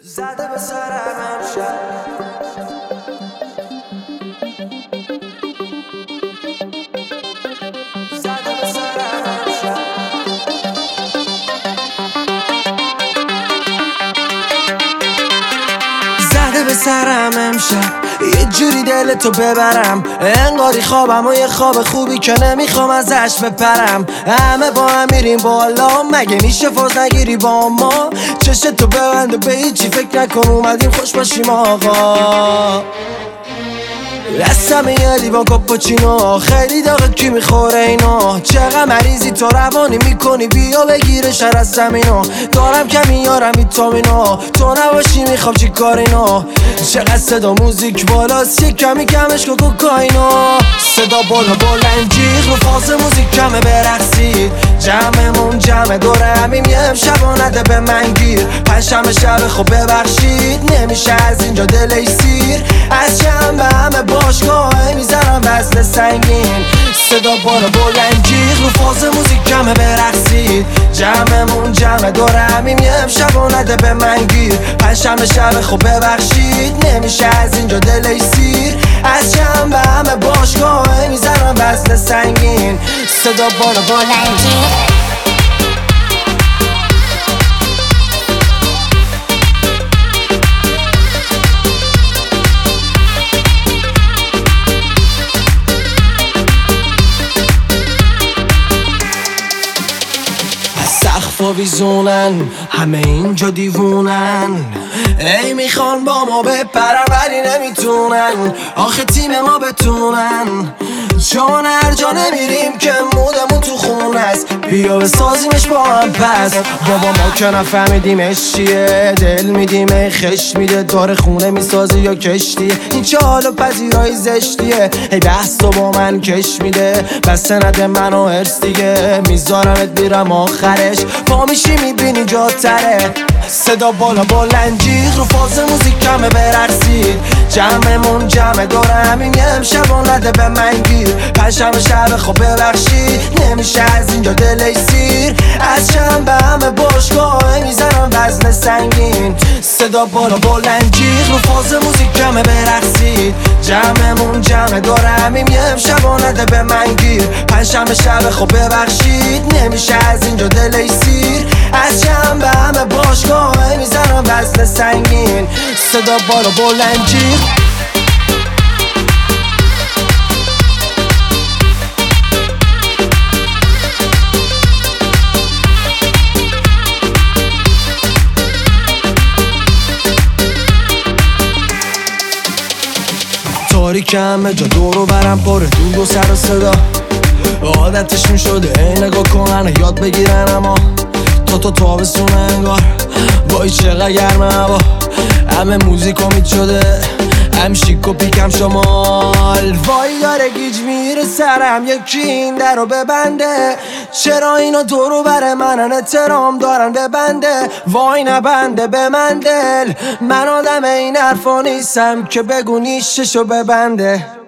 زده به سرم امشب زده به سرم امشب زده به سرم امشب یه جوری دلتو ببرم انگاری خوابم و یه خواب خوبی که نمیخوام ازش بپرم. همه با هم میریم بالا، مگه میشه فاز نگیری با ما؟ چشتو ببنده به هیچی فکر نکن، اومدیم خوش باشیم آقا. دستم یه لیوان کاپوچینو، خیلی داغه کی میخوره اینو؟ چقدر مریضی تو روانی میکنی، بیا بگیره شر از زمینو. دارم کمی یارم ویتامینو، تو نباشی میخوام چی کارینو؟ چقدر صدا موزیک بالاست، یه کمی کمش کن کوکائینو. صدا بالا بلند جیغ رو فاز موزیک کمه برقصید. جمعمون جمع دوره همیم یه امشب و نده به من گیر. پنجشنبه شب خب ببخشید، نمیشه از اینجا دلش سیر. از شنبه همه باشگاه میزنم وزن سنگین. صدا بالا بلند جیغ رو فاز موزیک کمه برقصید. جمعمون جمع دوره همیم یه امشب و نده به من گیر. پنجشنبه شب خب ببخشید، نمیشه از اینجا دلش سیر. از شنبه همه باشگاه میزنم وزن سنگین. صدا بالا بلند جیغ سقفا بیزونن، همه اینجا دیوونن. ای میخوان با ما بپرن ولی نمیتونن، آخه تیم ما بتونن. چون هر جا نمیریم که مودمون تو خونه است، بیا بسازیمش با هم پس. بابا ما که نفهمیدیمش چیه، دل میدیم خش میده، داره خونه میسازی یا کشتیه. این چه حال و پذیرایی زشتیه، ای بحث تو با من کش میده. بس نده منو ارس دیگه، میذارمت میرم آخرش. پا میشی میبینی جا تره. صدا بالا بلند جیغ رو فاز موزیک کمه برقصید. جمعمون جمع دوره همین یه امشب و نده به من گیر. پنجشنبه شب خب ببخشید، نمیشه از اینجا دلش سیر. از شنبه همه باشگاه میزنم وزن سنگین. صدا بالا بلند جیغ رو فاز موزیک کمه برقصید. جمعمون جمع دوره همین یه امشب و نده به من گیر. پنجشنبه شب خب ببخشید، نمیشه از اینجا دلش سیر. از شنبه همه باشگاه میزنم وزن سنگین. صدا بالا بلند جیغ تاریک همه جا دورو برم پاره دود و سر و صدا. عادتشون شده ای نگاه کنن یاد بگیرن، اما تا تابستون انگار وای چقدر گرمه هوا. همه موزیک امید شده، هم شیک و پیکم شمال. وای داره گیج میره سرم، یکی این در رو ببنده. چرا اینا دورو بر منن، احترام دارن ببنده. وای نبنده به من دل، من آدم این حرفا نیستم که بگو نیششو ببنده.